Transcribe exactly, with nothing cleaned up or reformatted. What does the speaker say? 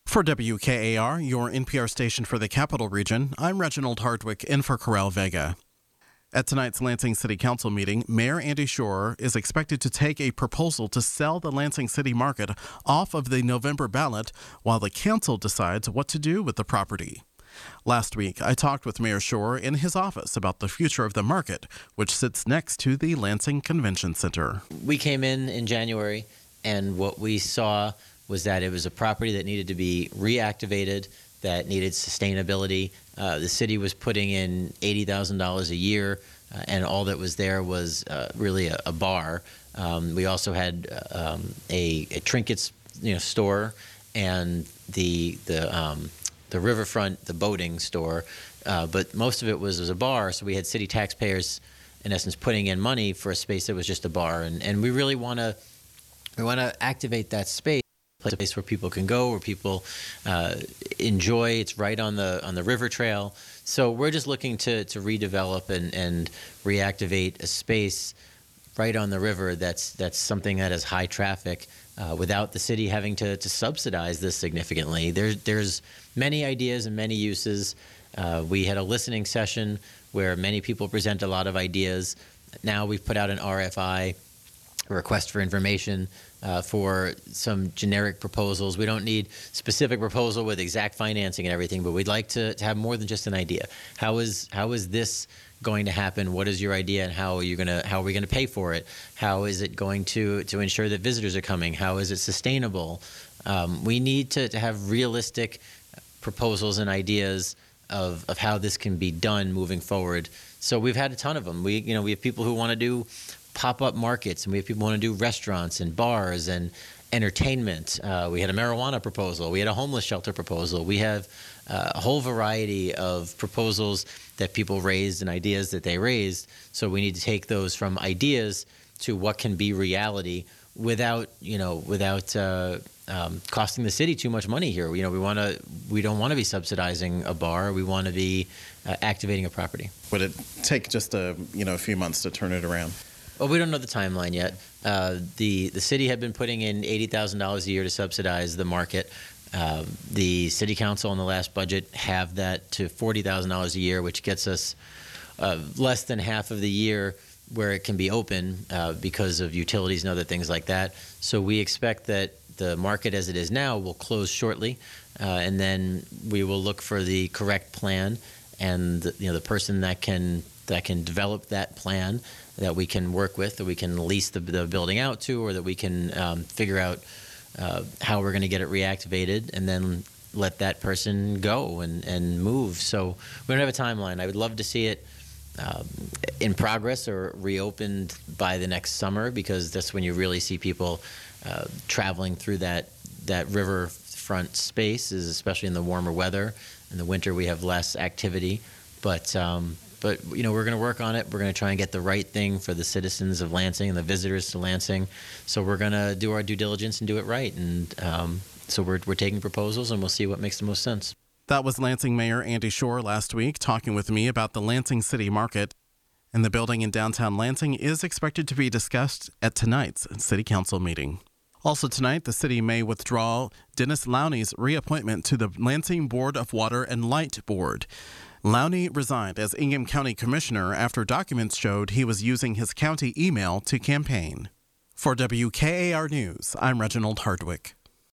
For W K A R, your N P R station for the Capital Region, I'm Reginald Hardwick in for Corral Vega. At tonight's Lansing City Council meeting, Mayor Andy Schor is expected to take a proposal to sell the Lansing City Market off of the November ballot while the council decides what to do with the property. Last week, I talked with Mayor Schor in his office about the future of the market, which sits next to the Lansing Convention Center. We came in in January, and what we saw was that it was a property that needed to be reactivated, that needed sustainability. Uh, the city was putting in eighty thousand dollars a year, uh, and all that was there was uh, really a, a bar. Um, we also had uh, um, a, a trinkets, you know, store, and the the um, the riverfront, the boating store. Uh, but most of it was was a bar. So we had city taxpayers, in essence, putting in money for a space that was just a bar, and and we really want to we want to activate that space. A place where people can go, where people uh, enjoy. It's right on the on the river trail. So we're just looking to to redevelop and, and reactivate a space right on the river. That's that's something that has high traffic uh, without the city having to to subsidize this significantly. There's there's many ideas and many uses. Uh, we had a listening session where many people present a lot of ideas. Now we've put out an R F I, a request for information. Uh, for some generic proposals. We don't need specific proposal with exact financing and everything, but we'd like to, to have more than just an idea. How is how is this going to happen? What is your idea, and how are you gonna how are we gonna pay for it? How is it going to to ensure that visitors are coming? How is it sustainable? Um, we need to, to have realistic proposals and ideas of of how this can be done moving forward. So we've had a ton of them. We you know we have people who want to do pop-up markets, and we have people who want to do restaurants and bars and entertainment. Uh, we had a marijuana proposal. We had a homeless shelter proposal. We have uh, a whole variety of proposals that people raised and ideas that they raised. So we need to take those from ideas to what can be reality without, you know, without uh, um, costing the city too much money here. You know, we want to, we don't want to be subsidizing a bar. We want to be uh, activating a property. Would it take just a, you know, a few months to turn it around? Well, we don't know the timeline yet. Uh, the the city had been putting in eighty thousand dollars a year to subsidize the market. Uh, the city council in the last budget have that to forty thousand dollars a year, which gets us uh, less than half of the year where it can be open uh, because of utilities and other things like that. So we expect that the market as it is now will close shortly, uh, and then we will look for the correct plan and you know the person that can that can develop that plan that we can work with, that we can lease the, the building out to, or that we can um, figure out uh, how we're going to get it reactivated, and then let that person go and, and move. So we don't have a timeline. I would love to see it um, in progress or reopened by the next summer, because that's when you really see people uh, traveling through that that riverfront space, is especially in the warmer weather. In the winter, we have less activity, but um, But, you know, we're going to work on it. We're going to try and get the right thing for the citizens of Lansing and the visitors to Lansing. So we're going to do our due diligence and do it right. And um, so we're, we're taking proposals, and we'll see what makes the most sense. That was Lansing Mayor Andy Schor last week talking with me about the Lansing City Market. And the building in downtown Lansing is expected to be discussed at tonight's City Council meeting. Also tonight, the city may withdraw Dennis Lowney's reappointment to the Lansing Board of Water and Light Board. Lowney resigned as Ingham County Commissioner after documents showed he was using his county email to campaign. For W K A R News, I'm Reginald Hardwick.